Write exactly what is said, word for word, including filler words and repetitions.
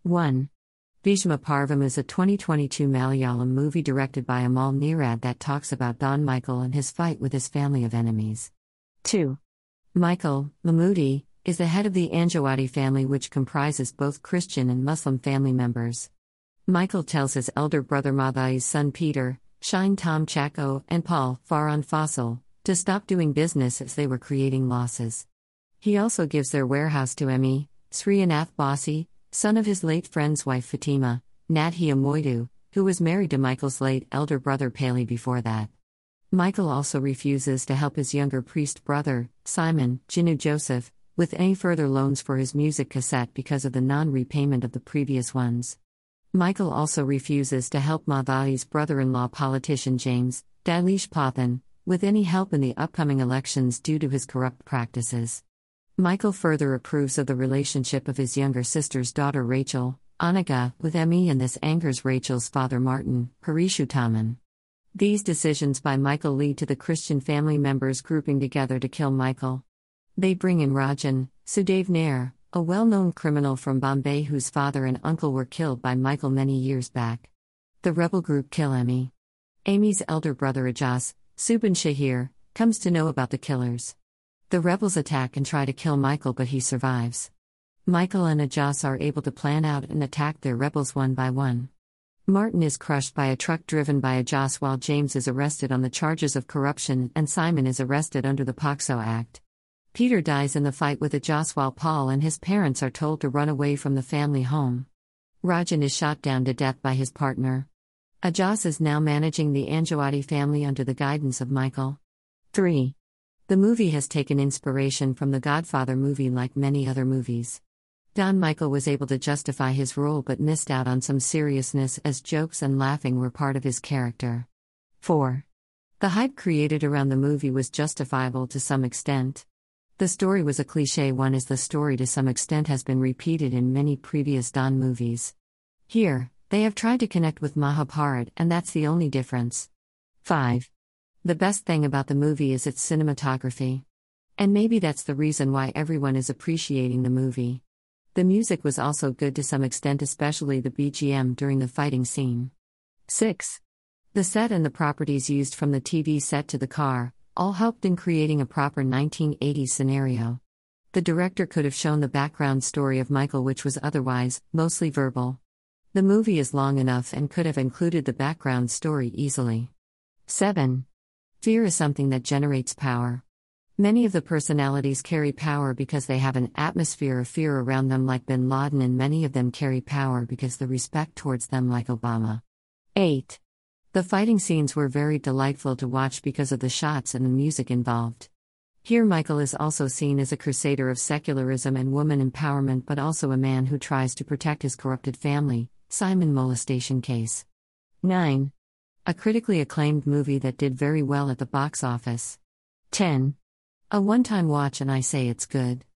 one. Bhishma Parvam is a twenty twenty-two Malayalam movie directed by Amal Neerad that talks about Don Michael and his fight with his family of enemies. two. Michael, Mammootty, is the head of the Anjawadi family, which comprises both Christian and Muslim family members. Michael tells his elder brother Mathai's son Peter, Shine Tom Chacko, and Paul, Farhan Faisal, to stop doing business as they were creating losses. He also gives their warehouse to Emmy, Srinath Bossi, son of his late friend's wife Fatima, Nadhia Moidu, who was married to Michael's late elder brother Paley before that. Michael also refuses to help his younger priest brother, Simon, Jinu Joseph, with any further loans for his music cassette because of the non-repayment of the previous ones. Michael also refuses to help Mathai's brother-in-law politician James, Dailesh Pathan, with any help in the upcoming elections due to his corrupt practices. Michael further approves of the relationship of his younger sister's daughter Rachel, Anika, with Emmy, and this angers Rachel's father Martin, Parishutaman. These decisions by Michael lead to the Christian family members grouping together to kill Michael. They bring in Rajan, Sudev Nair, a well-known criminal from Bombay whose father and uncle were killed by Michael many years back. The rebel group kill Emmy. Amy's elder brother Ajas, Subin Shahir, comes to know about the killers. The rebels attack and try to kill Michael, but he survives. Michael and Ajas are able to plan out and attack their rebels one by one. Martin is crushed by a truck driven by Ajas while James is arrested on the charges of corruption and Simon is arrested under the POCSO Act. Peter dies in the fight with Ajas while Paul and his parents are told to run away from the family home. Rajan is shot down to death by his partner. Ajas is now managing the Anjawadi family under the guidance of Michael. three. The movie has taken inspiration from the Godfather movie like many other movies. Don Michael was able to justify his role but missed out on some seriousness as jokes and laughing were part of his character. four. The hype created around the movie was justifiable to some extent. The story was a cliché one as the story to some extent has been repeated in many previous Don movies. Here, they have tried to connect with Mahabharat and that's the only difference. five. The best thing about the movie is its cinematography. And maybe that's the reason why everyone is appreciating the movie. The music was also good to some extent, especially the B G M during the fighting scene. six. The set and the properties used from the T V set to the car, all helped in creating a proper nineteen eighties scenario. The director could have shown the background story of Michael, which was otherwise mostly verbal. The movie is long enough and could have included the background story easily. seven. Fear is something that generates power. Many of the personalities carry power because they have an atmosphere of fear around them like Bin Laden, and many of them carry power because the respect towards them like Obama. eight. The fighting scenes were very delightful to watch because of the shots and the music involved. Here Michael is also seen as a crusader of secularism and woman empowerment, but also a man who tries to protect his corrupted family, Simon molestation case. nine. A critically acclaimed movie that did very well at the box office. ten. A one-time watch and I say it's good.